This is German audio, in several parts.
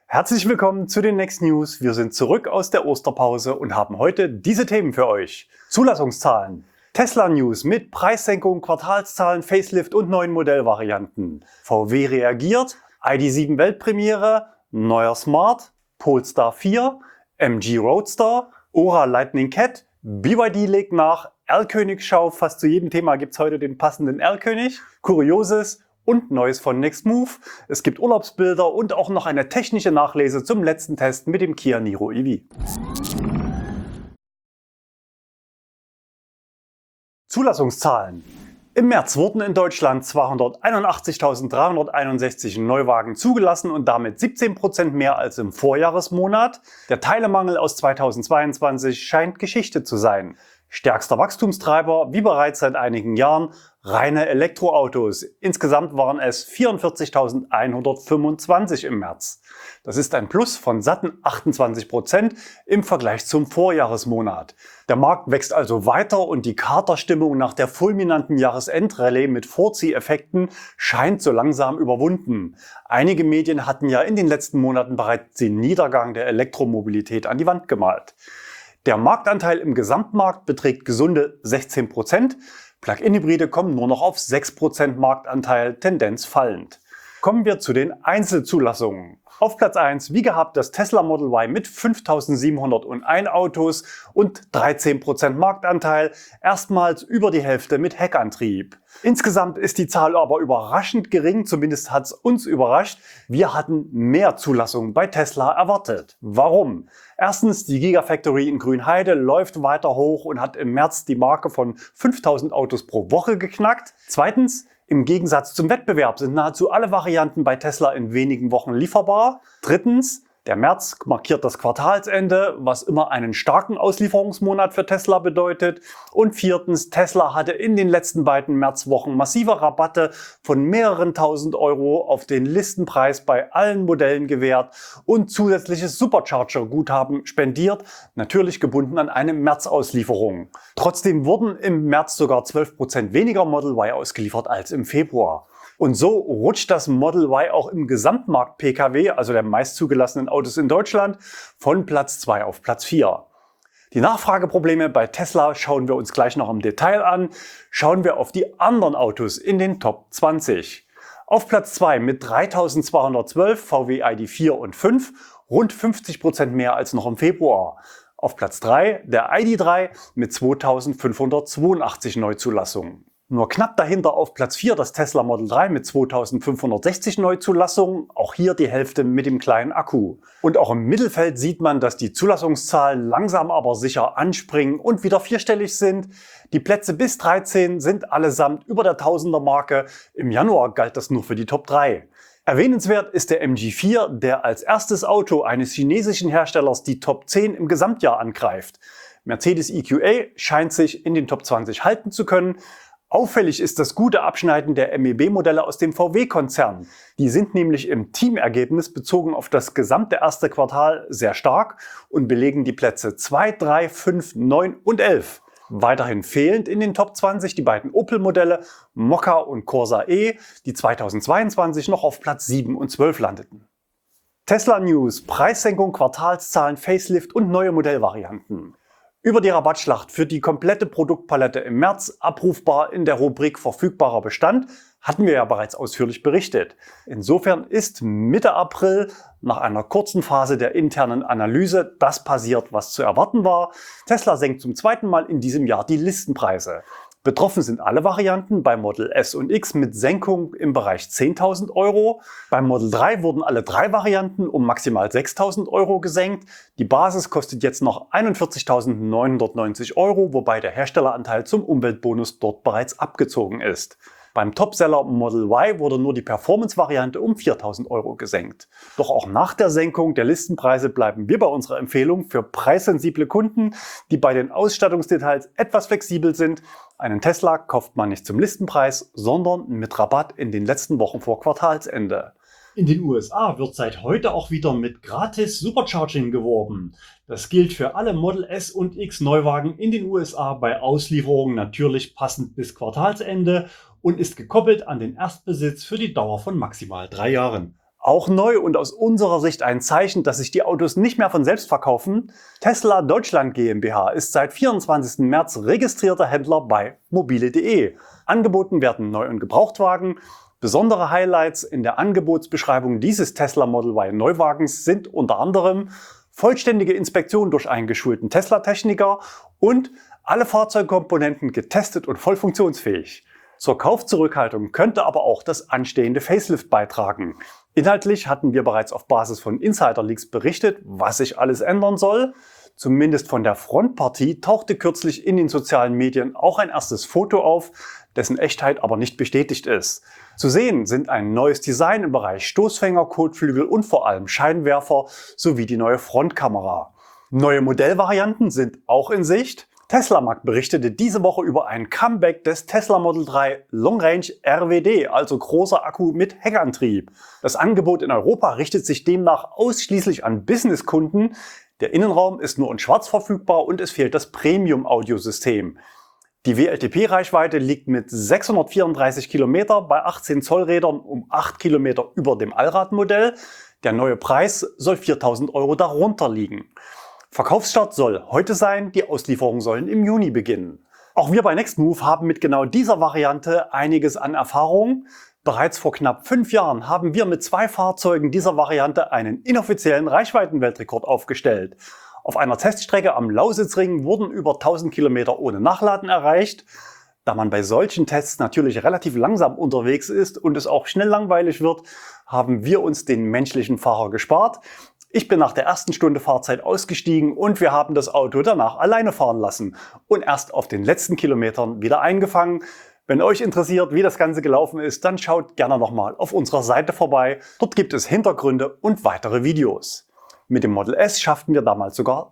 Herzlich willkommen zu den Next News. Wir sind zurück aus der Osterpause und haben heute diese Themen für euch. Zulassungszahlen, Tesla News mit Preissenkung, Quartalszahlen, Facelift und neuen Modellvarianten. VW reagiert, ID.7 Weltpremiere, neuer Smart, Polestar 4, MG Roadster, Ora Lightning Cat, BYD legt nach, Erlkönig-Schau, fast zu jedem Thema gibt es heute den passenden Erlkönig, Kurioses und Neues von Nextmove. Es gibt Urlaubsbilder und auch noch eine technische Nachlese zum letzten Test mit dem Kia Niro EV. Zulassungszahlen. Im März wurden in Deutschland 281.361 Neuwagen zugelassen und damit 17% mehr als im Vorjahresmonat. Der Teilemangel aus 2022 scheint Geschichte zu sein. Stärkster Wachstumstreiber, wie bereits seit einigen Jahren, reine Elektroautos. Insgesamt waren es 44.125 im März. Das ist ein Plus von satten 28% im Vergleich zum Vorjahresmonat. Der Markt wächst also weiter und die Katerstimmung nach der fulminanten Jahresendrallye mit Vorzieheffekten scheint so langsam überwunden. Einige Medien hatten ja in den letzten Monaten bereits den Niedergang der Elektromobilität an die Wand gemalt. Der Marktanteil im Gesamtmarkt beträgt gesunde 16%. Plug-in-Hybride kommen nur noch auf 6% Marktanteil, Tendenz fallend. Kommen wir zu den Einzelzulassungen. Auf Platz 1 wie gehabt das Tesla Model Y mit 5.701 Autos und 13% Marktanteil, erstmals über die Hälfte mit Heckantrieb. Insgesamt ist die Zahl aber überraschend gering, zumindest hat es uns überrascht. Wir hatten mehr Zulassungen bei Tesla erwartet. Warum? Erstens, die Gigafactory in Grünheide läuft weiter hoch und hat im März die Marke von 5.000 Autos pro Woche geknackt. Zweitens, im Gegensatz zum Wettbewerb sind nahezu alle Varianten bei Tesla in wenigen Wochen lieferbar. Drittens, der März markiert das Quartalsende, was immer einen starken Auslieferungsmonat für Tesla bedeutet. Und viertens, Tesla hatte in den letzten beiden Märzwochen massive Rabatte von mehreren tausend Euro auf den Listenpreis bei allen Modellen gewährt und zusätzliches Supercharger-Guthaben spendiert, natürlich gebunden an eine März-Auslieferung. Trotzdem wurden im März sogar 12% weniger Model Y ausgeliefert als im Februar. Und so rutscht das Model Y auch im Gesamtmarkt Pkw, also der meist zugelassenen Autos in Deutschland, von Platz 2 auf Platz 4. Die Nachfrageprobleme bei Tesla schauen wir uns gleich noch im Detail an. Schauen wir auf die anderen Autos in den Top 20. Auf Platz 2 mit 3.212 VW ID.4 und 5, rund 50% mehr als noch im Februar. Auf Platz 3 der ID.3 mit 2.582 Neuzulassungen. Nur knapp dahinter auf Platz 4 das Tesla Model 3 mit 2560 Neuzulassungen, auch hier die Hälfte mit dem kleinen Akku. Und auch im Mittelfeld sieht man, dass die Zulassungszahlen langsam aber sicher anspringen und wieder vierstellig sind. Die Plätze bis 13 sind allesamt über der Tausender-Marke. Im Januar galt das nur für die Top 3. Erwähnenswert ist der MG4, der als erstes Auto eines chinesischen Herstellers die Top 10 im Gesamtjahr angreift. Mercedes EQA scheint sich in den Top 20 halten zu können. Auffällig ist das gute Abschneiden der MEB-Modelle aus dem VW-Konzern. Die sind nämlich im Teamergebnis bezogen auf das gesamte erste Quartal sehr stark und belegen die Plätze 2, 3, 5, 9 und 11. Weiterhin fehlend in den Top 20 die beiden Opel-Modelle Mokka und Corsa E, die 2022 noch auf Platz 7 und 12 landeten. Tesla News, Preissenkung, Quartalszahlen, Facelift und neue Modellvarianten. Über die Rabattschlacht für die komplette Produktpalette im März, abrufbar in der Rubrik verfügbarer Bestand, hatten wir ja bereits ausführlich berichtet. Insofern ist Mitte April nach einer kurzen Phase der internen Analyse das passiert, was zu erwarten war. Tesla senkt zum zweiten Mal in diesem Jahr die Listenpreise. Betroffen sind alle Varianten, bei Model S und X mit Senkung im Bereich 10.000 Euro. Beim Model 3 wurden alle drei Varianten um maximal 6.000 Euro gesenkt. Die Basis kostet jetzt noch 41.990 Euro, wobei der Herstelleranteil zum Umweltbonus dort bereits abgezogen ist. Beim Topseller Model Y wurde nur die Performance-Variante um 4.000 Euro gesenkt. Doch auch nach der Senkung der Listenpreise bleiben wir bei unserer Empfehlung für preissensible Kunden, die bei den Ausstattungsdetails etwas flexibel sind. Einen Tesla kauft man nicht zum Listenpreis, sondern mit Rabatt in den letzten Wochen vor Quartalsende. In den USA wird seit heute auch wieder mit gratis Supercharging geworben. Das gilt für alle Model S und X Neuwagen in den USA bei Auslieferungen natürlich passend bis Quartalsende und ist gekoppelt an den Erstbesitz für die Dauer von maximal 3 Jahren. Auch neu und aus unserer Sicht ein Zeichen, dass sich die Autos nicht mehr von selbst verkaufen: Tesla Deutschland GmbH ist seit 24. März registrierter Händler bei mobile.de. Angeboten werden Neu- und Gebrauchtwagen. Besondere Highlights in der Angebotsbeschreibung dieses Tesla Model Y Neuwagens sind unter anderem vollständige Inspektion durch einen geschulten Tesla-Techniker und alle Fahrzeugkomponenten getestet und voll funktionsfähig. Zur Kaufzurückhaltung könnte aber auch das anstehende Facelift beitragen. Inhaltlich hatten wir bereits auf Basis von Insider-Leaks berichtet, was sich alles ändern soll. Zumindest von der Frontpartie tauchte kürzlich in den sozialen Medien auch ein erstes Foto auf, dessen Echtheit aber nicht bestätigt ist. Zu sehen sind ein neues Design im Bereich Stoßfänger, Kotflügel und vor allem Scheinwerfer sowie die neue Frontkamera. Neue Modellvarianten sind auch in Sicht. Tesla-Mag berichtete diese Woche über ein Comeback des Tesla Model 3 Long Range RWD, also großer Akku mit Heckantrieb. Das Angebot in Europa richtet sich demnach ausschließlich an Businesskunden. Der Innenraum ist nur in Schwarz verfügbar und es fehlt das Premium-Audiosystem. Die WLTP-Reichweite liegt mit 634 Kilometer bei 18 Zoll Rädern um 8 Kilometer über dem Allradmodell. Der neue Preis soll 4.000 € darunter liegen. Verkaufsstart soll heute sein, die Auslieferungen sollen im Juni beginnen. Auch wir bei Nextmove haben mit genau dieser Variante einiges an Erfahrung. Bereits vor knapp 5 Jahren haben wir mit 2 Fahrzeugen dieser Variante einen inoffiziellen Reichweitenweltrekord aufgestellt. Auf einer Teststrecke am Lausitzring wurden über 1000 Kilometer ohne Nachladen erreicht. Da man bei solchen Tests natürlich relativ langsam unterwegs ist und es auch schnell langweilig wird, haben wir uns den menschlichen Fahrer gespart. Ich bin nach der ersten Stunde Fahrzeit ausgestiegen und wir haben das Auto danach alleine fahren lassen und erst auf den letzten Kilometern wieder eingefangen. Wenn euch interessiert, wie das Ganze gelaufen ist, dann schaut gerne nochmal auf unserer Seite vorbei. Dort gibt es Hintergründe und weitere Videos. Mit dem Model S schafften wir damals sogar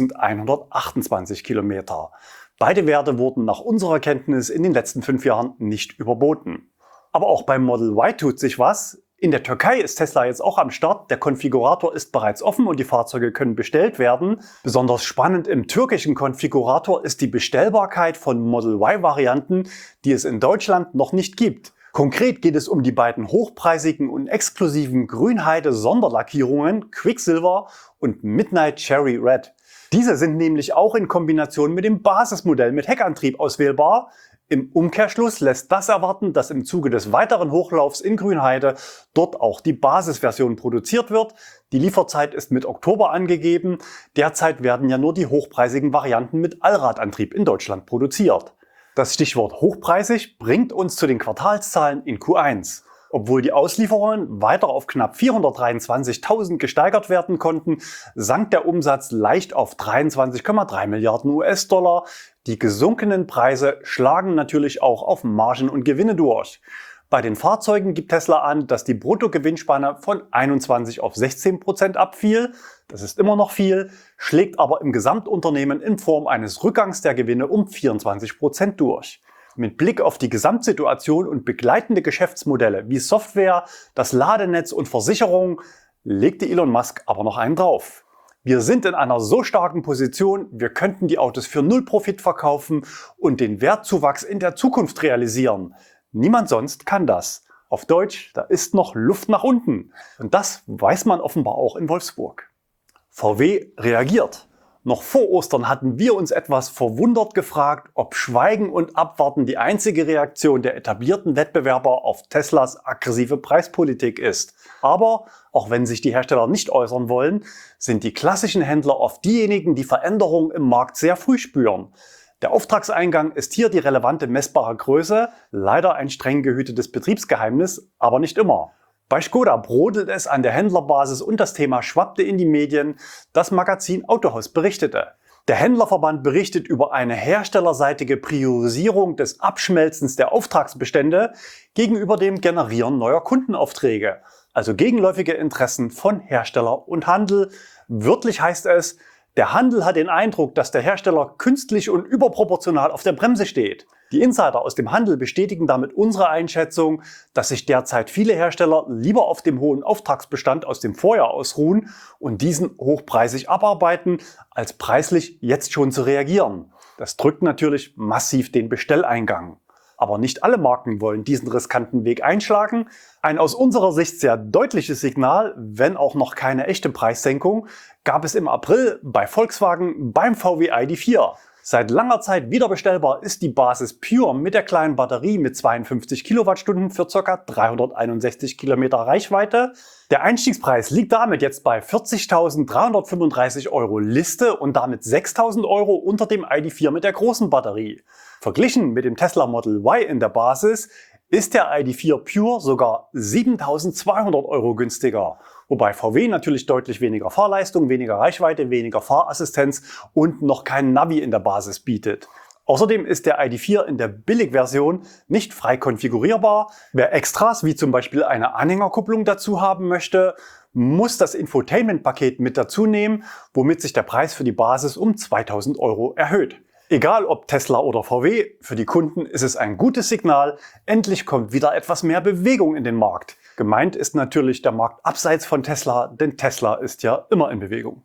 1128 Kilometer. Beide Werte wurden nach unserer Kenntnis in den letzten 5 Jahren nicht überboten. Aber auch beim Model Y tut sich was. In der Türkei ist Tesla jetzt auch am Start. Der Konfigurator ist bereits offen und die Fahrzeuge können bestellt werden. Besonders spannend im türkischen Konfigurator ist die Bestellbarkeit von Model Y-Varianten, die es in Deutschland noch nicht gibt. Konkret geht es um die beiden hochpreisigen und exklusiven Grünheide-Sonderlackierungen Quicksilver und Midnight Cherry Red. Diese sind nämlich auch in Kombination mit dem Basismodell mit Heckantrieb auswählbar. Im Umkehrschluss lässt das erwarten, dass im Zuge des weiteren Hochlaufs in Grünheide dort auch die Basisversion produziert wird. Die Lieferzeit ist mit Oktober angegeben. Derzeit werden ja nur die hochpreisigen Varianten mit Allradantrieb in Deutschland produziert. Das Stichwort hochpreisig bringt uns zu den Quartalszahlen in Q1. Obwohl die Auslieferungen weiter auf knapp 423.000 gesteigert werden konnten, sank der Umsatz leicht auf 23,3 Milliarden US-Dollar. Die gesunkenen Preise schlagen natürlich auch auf Margen und Gewinne durch. Bei den Fahrzeugen gibt Tesla an, dass die Bruttogewinnspanne von 21 auf 16% abfiel. Das ist immer noch viel, schlägt aber im Gesamtunternehmen in Form eines Rückgangs der Gewinne um 24% durch. Mit Blick auf die Gesamtsituation und begleitende Geschäftsmodelle wie Software, das Ladenetz und Versicherung legte Elon Musk aber noch einen drauf. Wir sind in einer so starken Position, wir könnten die Autos für null Profit verkaufen und den Wertzuwachs in der Zukunft realisieren. Niemand sonst kann das. Auf Deutsch, da ist noch Luft nach unten. Und das weiß man offenbar auch in Wolfsburg. VW reagiert. Noch vor Ostern hatten wir uns etwas verwundert gefragt, ob Schweigen und Abwarten die einzige Reaktion der etablierten Wettbewerber auf Teslas aggressive Preispolitik ist. Aber auch wenn sich die Hersteller nicht äußern wollen, sind die klassischen Händler oft diejenigen, die Veränderungen im Markt sehr früh spüren. Der Auftragseingang ist hier die relevante messbare Größe, leider ein streng gehütetes Betriebsgeheimnis, aber nicht immer. Bei Škoda brodelt es an der Händlerbasis und das Thema schwappte in die Medien. Das Magazin Autohaus berichtete. Der Händlerverband berichtet über eine herstellerseitige Priorisierung des Abschmelzens der Auftragsbestände gegenüber dem Generieren neuer Kundenaufträge. Also gegenläufige Interessen von Hersteller und Handel. Wörtlich heißt es, der Handel hat den Eindruck, dass der Hersteller künstlich und überproportional auf der Bremse steht. Die Insider aus dem Handel bestätigen damit unsere Einschätzung, dass sich derzeit viele Hersteller lieber auf dem hohen Auftragsbestand aus dem Vorjahr ausruhen und diesen hochpreisig abarbeiten, als preislich jetzt schon zu reagieren. Das drückt natürlich massiv den Bestelleingang. Aber nicht alle Marken wollen diesen riskanten Weg einschlagen. Ein aus unserer Sicht sehr deutliches Signal, wenn auch noch keine echte Preissenkung, gab es im April bei Volkswagen beim VW ID.4. Seit langer Zeit wiederbestellbar ist die Basis Pure mit der kleinen Batterie mit 52 Kilowattstunden für ca. 361 Kilometer Reichweite. Der Einstiegspreis liegt damit jetzt bei 40.335 Euro Liste und damit 6.000 Euro unter dem ID.4 mit der großen Batterie. Verglichen mit dem Tesla Model Y in der Basis ist der ID.4 Pure sogar 7.200 Euro günstiger. Wobei VW natürlich deutlich weniger Fahrleistung, weniger Reichweite, weniger Fahrassistenz und noch kein Navi in der Basis bietet. Außerdem ist der ID.4 in der Billigversion nicht frei konfigurierbar. Wer Extras wie zum Beispiel eine Anhängerkupplung dazu haben möchte, muss das Infotainment-Paket mit dazu nehmen, womit sich der Preis für die Basis um 2.000 Euro erhöht. Egal ob Tesla oder VW, für die Kunden ist es ein gutes Signal, endlich kommt wieder etwas mehr Bewegung in den Markt. Gemeint ist natürlich der Markt abseits von Tesla, denn Tesla ist ja immer in Bewegung.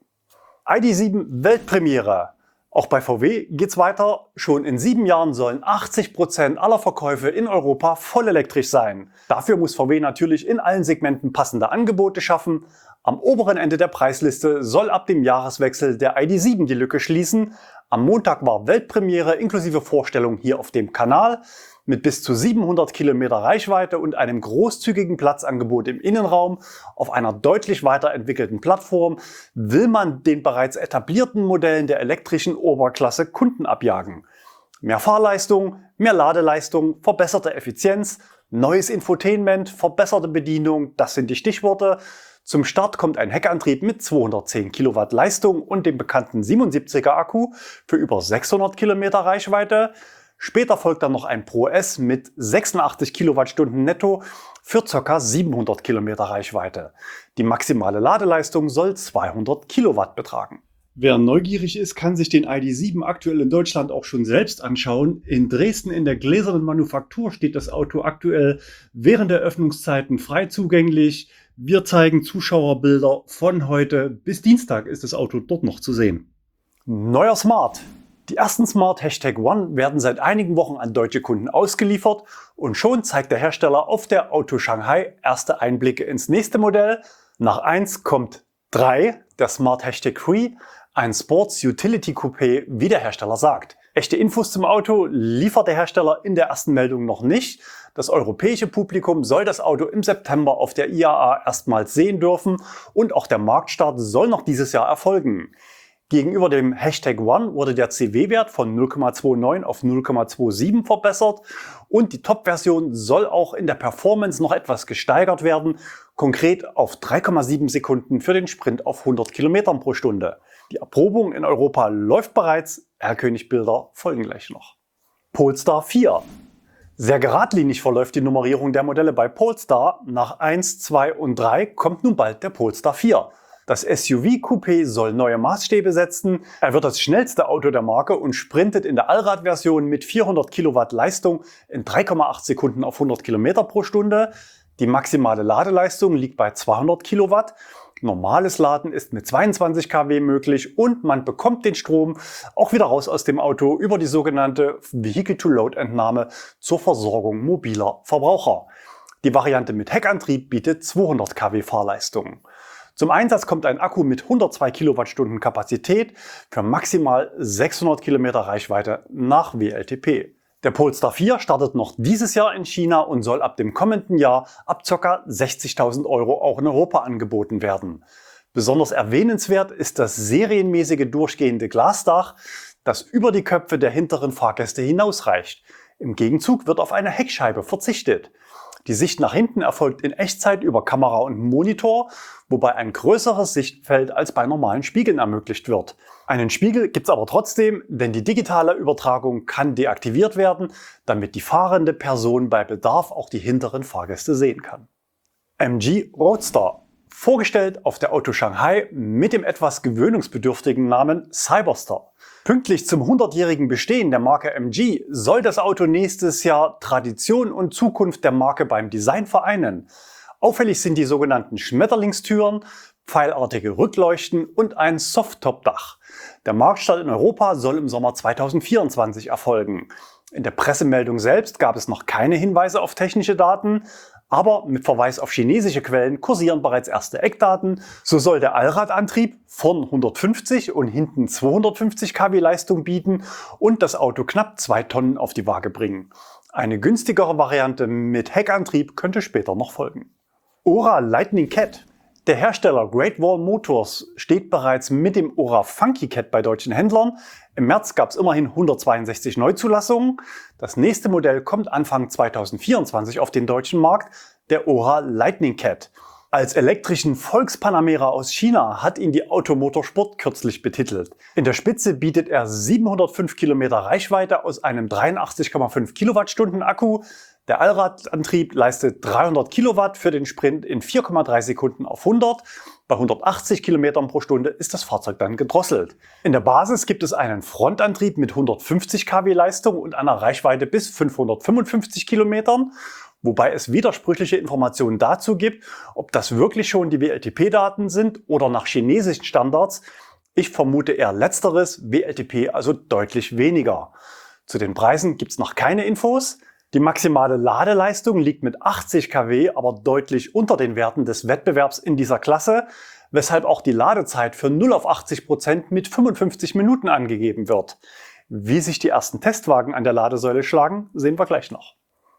ID.7 Weltpremiere. Auch bei VW geht's weiter. Schon in 7 Jahren sollen 80% aller Verkäufe in Europa vollelektrisch sein. Dafür muss VW natürlich in allen Segmenten passende Angebote schaffen. Am oberen Ende der Preisliste soll ab dem Jahreswechsel der ID.7 die Lücke schließen. Am Montag war Weltpremiere inklusive Vorstellung hier auf dem Kanal. Mit bis zu 700 Kilometer Reichweite und einem großzügigen Platzangebot im Innenraum auf einer deutlich weiterentwickelten Plattform will man den bereits etablierten Modellen der elektrischen Oberklasse Kunden abjagen. Mehr Fahrleistung, mehr Ladeleistung, verbesserte Effizienz, neues Infotainment, verbesserte Bedienung, das sind die Stichworte. Zum Start kommt ein Heckantrieb mit 210 Kilowatt Leistung und dem bekannten 77er Akku für über 600 Kilometer Reichweite. Später folgt dann noch ein Pro S mit 86 Kilowattstunden netto für ca. 700 Kilometer Reichweite. Die maximale Ladeleistung soll 200 Kilowatt betragen. Wer neugierig ist, kann sich den ID.7 aktuell in Deutschland auch schon selbst anschauen. In Dresden in der Gläsernen Manufaktur steht das Auto aktuell während der Öffnungszeiten frei zugänglich. Wir zeigen Zuschauerbilder von heute bis Dienstag ist das Auto dort noch zu sehen. Neuer Smart. Die ersten Smart #1 werden seit einigen Wochen an deutsche Kunden ausgeliefert und schon zeigt der Hersteller auf der Auto Shanghai erste Einblicke ins nächste Modell. Nach 1 kommt 3, der Smart #3, ein Sports Utility Coupé, wie der Hersteller sagt. Echte Infos zum Auto liefert der Hersteller in der ersten Meldung noch nicht. Das europäische Publikum soll das Auto im September auf der IAA erstmals sehen dürfen und auch der Marktstart soll noch dieses Jahr erfolgen. Gegenüber dem #1 wurde der CW-Wert von 0,29 auf 0,27 verbessert und die Top-Version soll auch in der Performance noch etwas gesteigert werden, konkret auf 3,7 Sekunden für den Sprint auf 100 Kilometern pro Stunde. Die Erprobung in Europa läuft bereits, Bilder folgen gleich noch. Polestar 4. Sehr geradlinig verläuft die Nummerierung der Modelle bei Polestar. Nach 1, 2 und 3 kommt nun bald der Polestar 4. Das SUV-Coupé soll neue Maßstäbe setzen. Er wird das schnellste Auto der Marke und sprintet in der Allradversion mit 400 Kilowatt Leistung in 3,8 Sekunden auf 100 Kilometer pro Stunde. Die maximale Ladeleistung liegt bei 200 Kilowatt. Normales Laden ist mit 22 kW möglich und man bekommt den Strom auch wieder raus aus dem Auto über die sogenannte Vehicle-to-Load-Entnahme zur Versorgung mobiler Verbraucher. Die Variante mit Heckantrieb bietet 200 kW Fahrleistung. Zum Einsatz kommt ein Akku mit 102 Kilowattstunden Kapazität für maximal 600 Kilometer Reichweite nach WLTP. Der Polestar 4 startet noch dieses Jahr in China und soll ab dem kommenden Jahr ab ca. 60.000 Euro auch in Europa angeboten werden. Besonders erwähnenswert ist das serienmäßige durchgehende Glasdach, das über die Köpfe der hinteren Fahrgäste hinausreicht. Im Gegenzug wird auf eine Heckscheibe verzichtet. Die Sicht nach hinten erfolgt in Echtzeit über Kamera und Monitor, wobei ein größeres Sichtfeld als bei normalen Spiegeln ermöglicht wird. Einen Spiegel gibt's aber trotzdem, denn die digitale Übertragung kann deaktiviert werden, damit die fahrende Person bei Bedarf auch die hinteren Fahrgäste sehen kann. MG Roadster. Vorgestellt auf der Auto Shanghai mit dem etwas gewöhnungsbedürftigen Namen Cyberster. Pünktlich zum 100-jährigen Bestehen der Marke MG soll das Auto nächstes Jahr Tradition und Zukunft der Marke beim Design vereinen. Auffällig sind die sogenannten Schmetterlingstüren, pfeilartige Rückleuchten und ein Softtop-Dach. Der Marktstart in Europa soll im Sommer 2024 erfolgen. In der Pressemeldung selbst gab es noch keine Hinweise auf technische Daten, aber mit Verweis auf chinesische Quellen kursieren bereits erste Eckdaten. So soll der Allradantrieb vorn 150 und hinten 250 kW Leistung bieten und das Auto knapp 2 Tonnen auf die Waage bringen. Eine günstigere Variante mit Heckantrieb könnte später noch folgen. Ora Lightning Cat. Der Hersteller Great Wall Motors steht bereits mit dem Ora Funky Cat bei deutschen Händlern. Im März gab es immerhin 162 Neuzulassungen. Das nächste Modell kommt Anfang 2024 auf den deutschen Markt, der Ora Lightning Cat. Als elektrischen Volkspanamera aus China hat ihn die Automotorsport kürzlich betitelt. In der Spitze bietet er 705 Kilometer Reichweite aus einem 83,5 Kilowattstunden Akku. Der Allradantrieb leistet 300 Kilowatt für den Sprint in 4,3 Sekunden auf 100. Bei 180 Kilometern pro Stunde ist das Fahrzeug dann gedrosselt. In der Basis gibt es einen Frontantrieb mit 150 kW Leistung und einer Reichweite bis 555 Kilometern. Wobei es widersprüchliche Informationen dazu gibt, ob das wirklich schon die WLTP-Daten sind oder nach chinesischen Standards. Ich vermute eher letzteres, WLTP also deutlich weniger. Zu den Preisen gibt es noch keine Infos. Die maximale Ladeleistung liegt mit 80 kW aber deutlich unter den Werten des Wettbewerbs in dieser Klasse, weshalb auch die Ladezeit für 0 auf 80% mit 55 Minuten angegeben wird. Wie sich die ersten Testwagen an der Ladesäule schlagen, sehen wir gleich noch.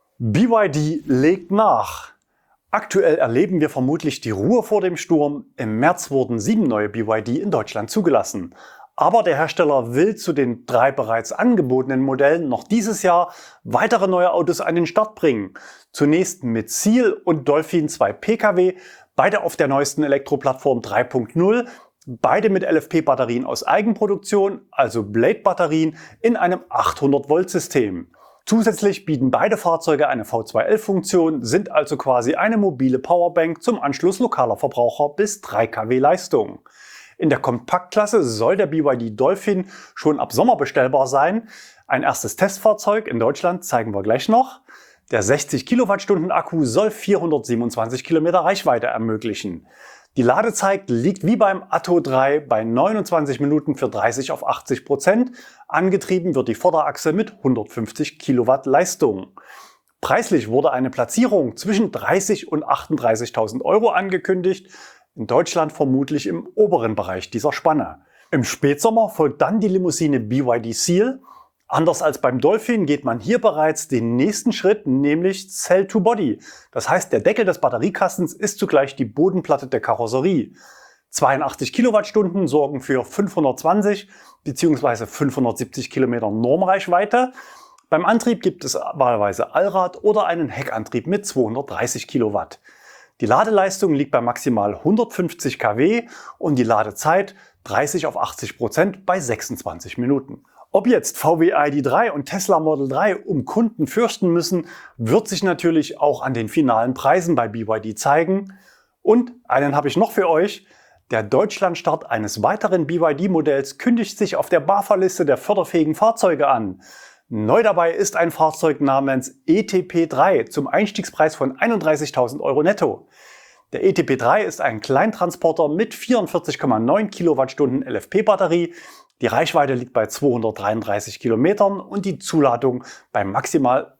BYD legt nach. Aktuell erleben wir vermutlich die Ruhe vor dem Sturm. Im März wurden 7 neue BYD in Deutschland zugelassen. Aber der Hersteller will zu den 3 bereits angebotenen Modellen noch dieses Jahr weitere neue Autos an den Start bringen. Zunächst mit Seal und Dolphin 2 Pkw, beide auf der neuesten Elektroplattform 3.0, beide mit LFP-Batterien aus Eigenproduktion, also Blade-Batterien in einem 800-Volt-System. Zusätzlich bieten beide Fahrzeuge eine V2L-Funktion, sind also quasi eine mobile Powerbank zum Anschluss lokaler Verbraucher bis 3 kW Leistung. In der Kompaktklasse soll der BYD Dolphin schon ab Sommer bestellbar sein. Ein erstes Testfahrzeug in Deutschland zeigen wir gleich noch. Der 60 Kilowattstunden Akku soll 427 Kilometer Reichweite ermöglichen. Die Ladezeit liegt wie beim Atto 3 bei 29 Minuten für 30 auf 80%. Angetrieben wird die Vorderachse mit 150 Kilowatt Leistung. Preislich wurde eine Platzierung zwischen 30 und 38.000 Euro angekündigt. In Deutschland vermutlich im oberen Bereich dieser Spanne. Im Spätsommer folgt dann die Limousine BYD Seal. Anders als beim Dolphin geht man hier bereits den nächsten Schritt, nämlich Cell-to-Body. Das heißt, der Deckel des Batteriekastens ist zugleich die Bodenplatte der Karosserie. 82 Kilowattstunden sorgen für 520 bzw. 570 Kilometer Normreichweite. Beim Antrieb gibt es wahlweise Allrad oder einen Heckantrieb mit 230 Kilowatt. Die Ladeleistung liegt bei maximal 150 kW und die Ladezeit 30 auf 80% bei 26 Minuten. Ob jetzt VW ID.3 und Tesla Model 3 um Kunden fürchten müssen, wird sich natürlich auch an den finalen Preisen bei BYD zeigen. Und einen habe ich noch für euch. Der Deutschlandstart eines weiteren BYD-Modells kündigt sich auf der BAFA-Liste der förderfähigen Fahrzeuge an. Neu dabei ist ein Fahrzeug namens ETP3 zum Einstiegspreis von 31.000 Euro netto. Der ETP3 ist ein Kleintransporter mit 44,9 Kilowattstunden LFP-Batterie. Die Reichweite liegt bei 233 Kilometern und die Zuladung bei maximal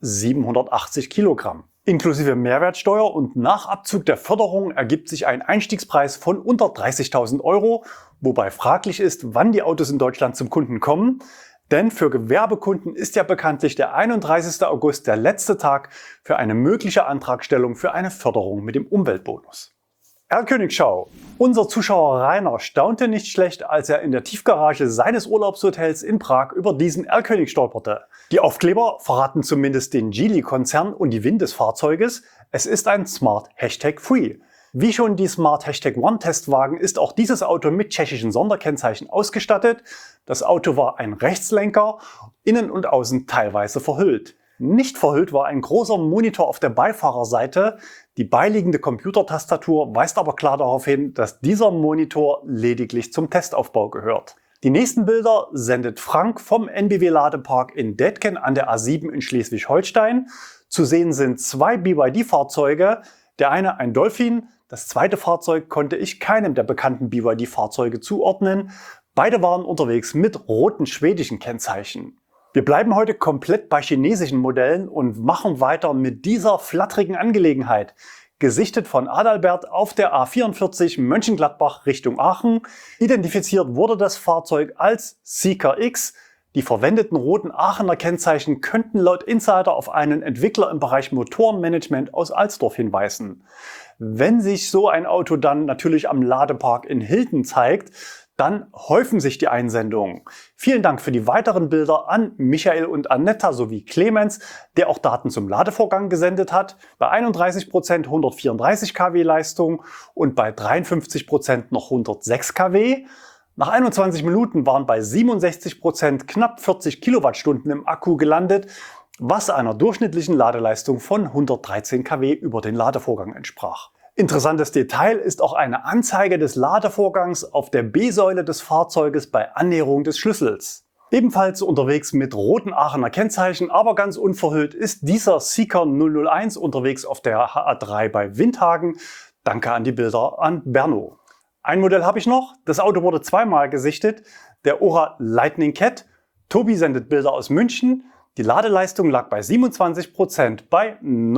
780 Kilogramm. Inklusive Mehrwertsteuer und nach Abzug der Förderung ergibt sich ein Einstiegspreis von unter 30.000 Euro, wobei fraglich ist, wann die Autos in Deutschland zum Kunden kommen. Denn für Gewerbekunden ist ja bekanntlich der 31. August der letzte Tag für eine mögliche Antragstellung für eine Förderung mit dem Umweltbonus. Erlkönigschau. Unser Zuschauer Rainer staunte nicht schlecht, als er in der Tiefgarage seines Urlaubshotels in Prag über diesen Erlkönig stolperte. Die Aufkleber verraten zumindest den Geely-Konzern und die WIN des Fahrzeuges. Es ist ein Smart #Free. Wie schon die Smart #One Testwagen ist auch dieses Auto mit tschechischen Sonderkennzeichen ausgestattet. Das Auto war ein Rechtslenker, innen und außen teilweise verhüllt. Nicht verhüllt war ein großer Monitor auf der Beifahrerseite. Die beiliegende Computertastatur weist aber klar darauf hin, dass dieser Monitor lediglich zum Testaufbau gehört. Die nächsten Bilder sendet Frank vom NBW Ladepark in Detken an der A7 in Schleswig-Holstein. Zu sehen sind 2 BYD-Fahrzeuge, der eine ein Dolphin, das zweite Fahrzeug konnte ich keinem der bekannten BYD-Fahrzeuge zuordnen. Beide waren unterwegs mit roten schwedischen Kennzeichen. Wir bleiben heute komplett bei chinesischen Modellen und machen weiter mit dieser flatterigen Angelegenheit. Gesichtet von Adalbert auf der A44 Mönchengladbach Richtung Aachen. Identifiziert wurde das Fahrzeug als Zeekr X. Die verwendeten roten Aachener Kennzeichen könnten laut Insider auf einen Entwickler im Bereich Motorenmanagement aus Alsdorf hinweisen. Wenn sich so ein Auto dann natürlich am Ladepark in Hilden zeigt, dann häufen sich die Einsendungen. Vielen Dank für die weiteren Bilder an Michael und Annetta sowie Clemens, der auch Daten zum Ladevorgang gesendet hat. Bei 31% 134 kW Leistung und bei 53% noch 106 kW. Nach 21 Minuten waren bei 67% knapp 40 Kilowattstunden im Akku gelandet, was einer durchschnittlichen Ladeleistung von 113 kW über den Ladevorgang entsprach. Interessantes Detail ist auch eine Anzeige des Ladevorgangs auf der B-Säule des Fahrzeuges bei Annäherung des Schlüssels. Ebenfalls unterwegs mit roten Aachener Kennzeichen, aber ganz unverhüllt ist dieser Zeekr 001 unterwegs auf der HA3 bei Windhagen. Danke an die Bilder an Berno. Ein Modell habe ich noch. Das Auto wurde zweimal gesichtet. Der Ora Lightning Cat. Tobi sendet Bilder aus München. Die Ladeleistung lag bei 27% bei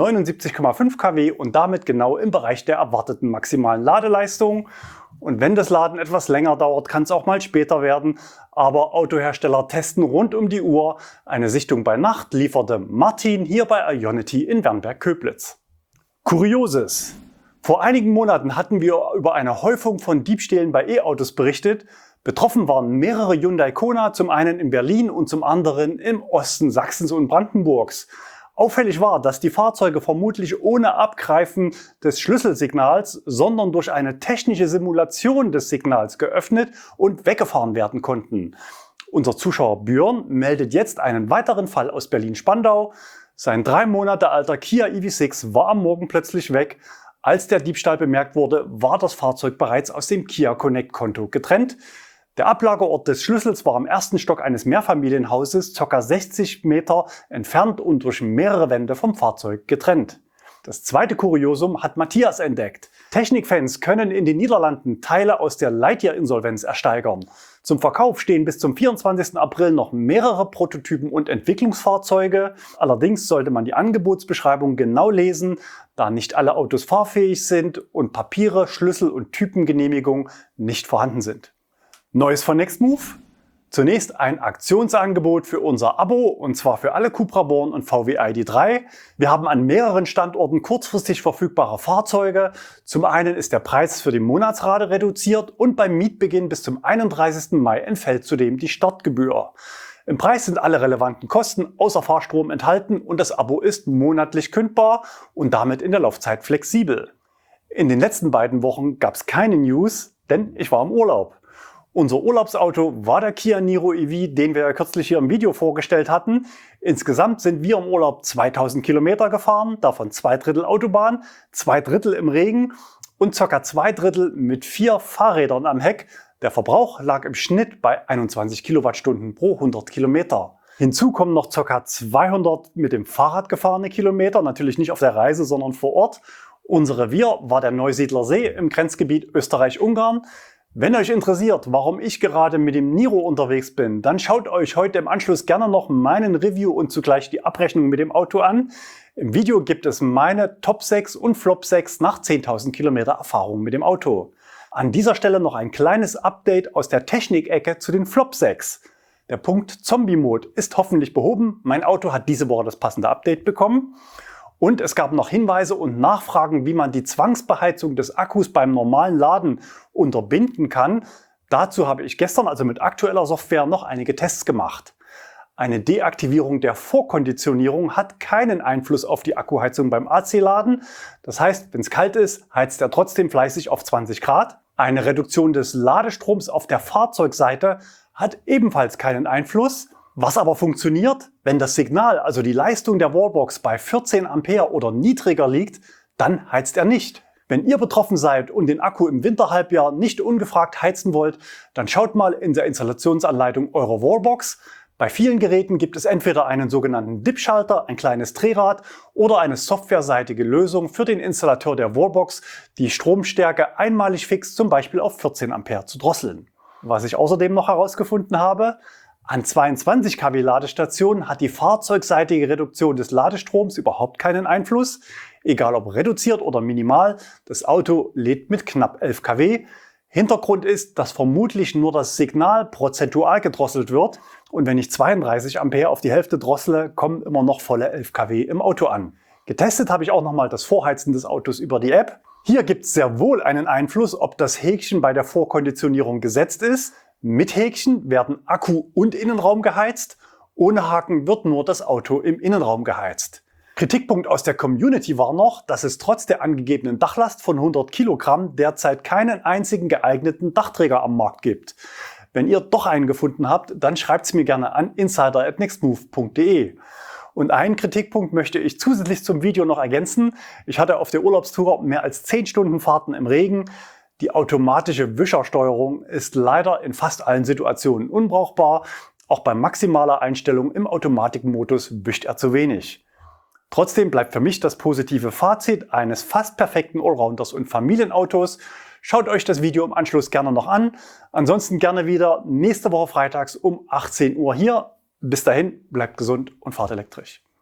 79,5 kW und damit genau im Bereich der erwarteten maximalen Ladeleistung. Und wenn das Laden etwas länger dauert, kann es auch mal später werden. Aber Autohersteller testen rund um die Uhr. Eine Sichtung bei Nacht lieferte Martin hier bei Ionity in Wernberg-Köblitz. Kurioses. Vor einigen Monaten hatten wir über eine Häufung von Diebstählen bei E-Autos berichtet. Betroffen waren mehrere Hyundai Kona, zum einen in Berlin und zum anderen im Osten Sachsens und Brandenburgs. Auffällig war, dass die Fahrzeuge vermutlich ohne Abgreifen des Schlüsselsignals, sondern durch eine technische Simulation des Signals geöffnet und weggefahren werden konnten. Unser Zuschauer Björn meldet jetzt einen weiteren Fall aus Berlin-Spandau. Sein 3 Monate alter Kia EV6 war am Morgen plötzlich weg. Als der Diebstahl bemerkt wurde, war das Fahrzeug bereits aus dem Kia Connect Konto getrennt. Der Ablagerort des Schlüssels war im ersten Stock eines Mehrfamilienhauses ca. 60 Meter entfernt und durch mehrere Wände vom Fahrzeug getrennt. Das zweite Kuriosum hat Matthias entdeckt. Technikfans können in den Niederlanden Teile aus der Lightyear-Insolvenz ersteigern. Zum Verkauf stehen bis zum 24. April noch mehrere Prototypen und Entwicklungsfahrzeuge. Allerdings sollte man die Angebotsbeschreibung genau lesen, da nicht alle Autos fahrfähig sind und Papiere, Schlüssel und Typengenehmigung nicht vorhanden sind. Neues von Nextmove? Zunächst ein Aktionsangebot für unser Abo und zwar für alle Cupra Born und VW ID.3. Wir haben an mehreren Standorten kurzfristig verfügbare Fahrzeuge. Zum einen ist der Preis für die Monatsrate reduziert und beim Mietbeginn bis zum 31. Mai entfällt zudem die Startgebühr. Im Preis sind alle relevanten Kosten außer Fahrstrom enthalten und das Abo ist monatlich kündbar und damit in der Laufzeit flexibel. In den letzten beiden Wochen gab es keine News, denn ich war im Urlaub. Unser Urlaubsauto war der Kia Niro EV, den wir ja kürzlich hier im Video vorgestellt hatten. Insgesamt sind wir im Urlaub 2000 Kilometer gefahren, davon 2/3 Autobahn, 2/3 im Regen und ca. 2/3 mit 4 Fahrrädern am Heck. Der Verbrauch lag im Schnitt bei 21 Kilowattstunden pro 100 Kilometer. Hinzu kommen noch ca. 200 mit dem Fahrrad gefahrene Kilometer, natürlich nicht auf der Reise, sondern vor Ort. Unser Revier war der Neusiedler See im Grenzgebiet Österreich-Ungarn. Wenn euch interessiert, warum ich gerade mit dem Niro unterwegs bin, dann schaut euch heute im Anschluss gerne noch meinen Review und zugleich die Abrechnung mit dem Auto an. Im Video gibt es meine Top 6 und Flop 6 nach 10.000 Kilometer Erfahrung mit dem Auto. An dieser Stelle noch ein kleines Update aus der Technikecke zu den Flop 6. Der Punkt Zombie-Mode ist hoffentlich behoben. Mein Auto hat diese Woche das passende Update bekommen. Und es gab noch Hinweise und Nachfragen, wie man die Zwangsbeheizung des Akkus beim normalen Laden unterbinden kann. Dazu habe ich gestern, also mit aktueller Software, noch einige Tests gemacht. Eine Deaktivierung der Vorkonditionierung hat keinen Einfluss auf die Akkuheizung beim AC-Laden. Das heißt, wenn es kalt ist, heizt er trotzdem fleißig auf 20 Grad. Eine Reduktion des Ladestroms auf der Fahrzeugseite hat ebenfalls keinen Einfluss. Was aber funktioniert, wenn das Signal, also die Leistung der Wallbox bei 14 Ampere oder niedriger liegt, dann heizt er nicht. Wenn ihr betroffen seid und den Akku im Winterhalbjahr nicht ungefragt heizen wollt, dann schaut mal in der Installationsanleitung eurer Wallbox. Bei vielen Geräten gibt es entweder einen sogenannten DIP-Schalter, ein kleines Drehrad oder eine softwareseitige Lösung für den Installateur der Wallbox, die Stromstärke einmalig fix zum Beispiel auf 14 Ampere zu drosseln. Was ich außerdem noch herausgefunden habe: An 22 kW Ladestationen hat die fahrzeugseitige Reduktion des Ladestroms überhaupt keinen Einfluss. Egal ob reduziert oder minimal, das Auto lädt mit knapp 11 kW. Hintergrund ist, dass vermutlich nur das Signal prozentual gedrosselt wird und wenn ich 32 Ampere auf die Hälfte drossele, kommen immer noch volle 11 kW im Auto an. Getestet habe ich auch nochmal das Vorheizen des Autos über die App. Hier gibt es sehr wohl einen Einfluss, ob das Häkchen bei der Vorkonditionierung gesetzt ist. Mit Häkchen werden Akku und Innenraum geheizt, ohne Haken wird nur das Auto im Innenraum geheizt. Kritikpunkt aus der Community war noch, dass es trotz der angegebenen Dachlast von 100 Kilogramm derzeit keinen einzigen geeigneten Dachträger am Markt gibt. Wenn ihr doch einen gefunden habt, dann schreibt es mir gerne an insider@nextmove.de. Und einen Kritikpunkt möchte ich zusätzlich zum Video noch ergänzen. Ich hatte auf der Urlaubstour mehr als 10 Stunden Fahrten im Regen. Die automatische Wischersteuerung ist leider in fast allen Situationen unbrauchbar. Auch bei maximaler Einstellung im Automatikmodus wischt er zu wenig. Trotzdem bleibt für mich das positive Fazit eines fast perfekten Allrounders und Familienautos. Schaut euch das Video im Anschluss gerne noch an. Ansonsten gerne wieder nächste Woche freitags um 18 Uhr hier. Bis dahin, bleibt gesund und fahrt elektrisch.